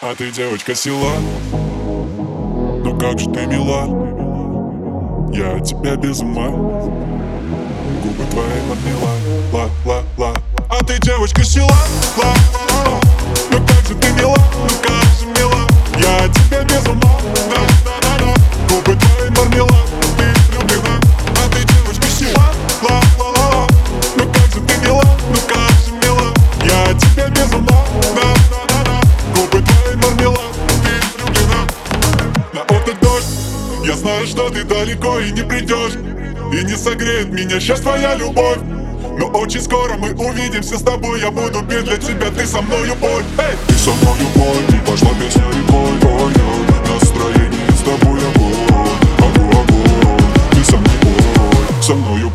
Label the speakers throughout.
Speaker 1: А ты девочка села, ну как же ты мила, я от тебя без ума, губы твои подмела, ла-ла-ла. А ты девочка села, ла-ла-ла, ну как же ты мила, ну как же мила, я от тебя без ума, да-да-да-да. Губы твои подмела, ты влюблена. А ты девочка села, ла-ла-ла, ну как же ты мила, ну как же мила, я от тебя без ума, да-да-да-да. Губы твои мармелад, ты влюблена. На окнах дождь, я знаю, что ты далеко и не придешь, и не согреет меня сейчас твоя любовь. Но очень скоро мы увидимся с тобой, я буду петь для тебя, ты со мною пой. Эй! Ты со мною пой, и пошла песня рекой. Ой, настроение с тобой огонь, огонь, огонь. Ты со мной пой, со мною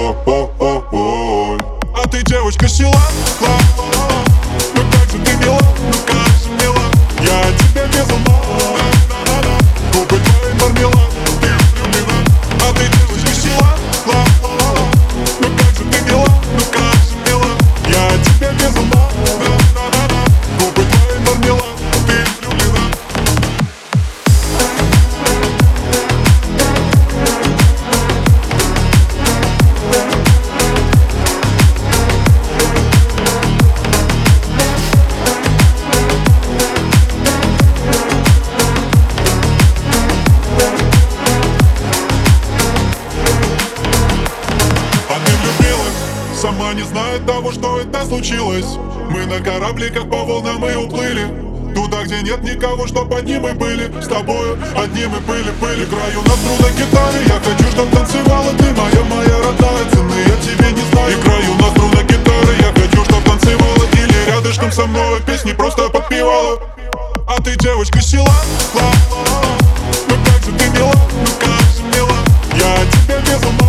Speaker 1: пой. А ты девочка села, ла-ла-ла, ну как же ты мила, ну как же мила, я от тебя без ума, да-да-да-да. Губы твои мармелад, ты влюблена. А ты девочка села, ла-ла-ла, ну как же ты мила, ну как же мила, я от тебя без ума, да-да-да-да. Губы твои мармелад, ты влюблена. Сама не знает того, что это случилось. Мы на корабликах по волнам и уплыли туда, где нет никого, чтоб одни мы были. С тобою одни мы были. Играю на струнной гитаре, я хочу, чтоб танцевала ты, моя родная. Цены я тебе не знаю. Играю на струнной гитаре, я хочу, чтоб танцевала или рядышком со мной песни просто подпевала. А ты девочка села, ла-ла-ла, ну как же ты мила, ну как же мила, я от тебя без ума.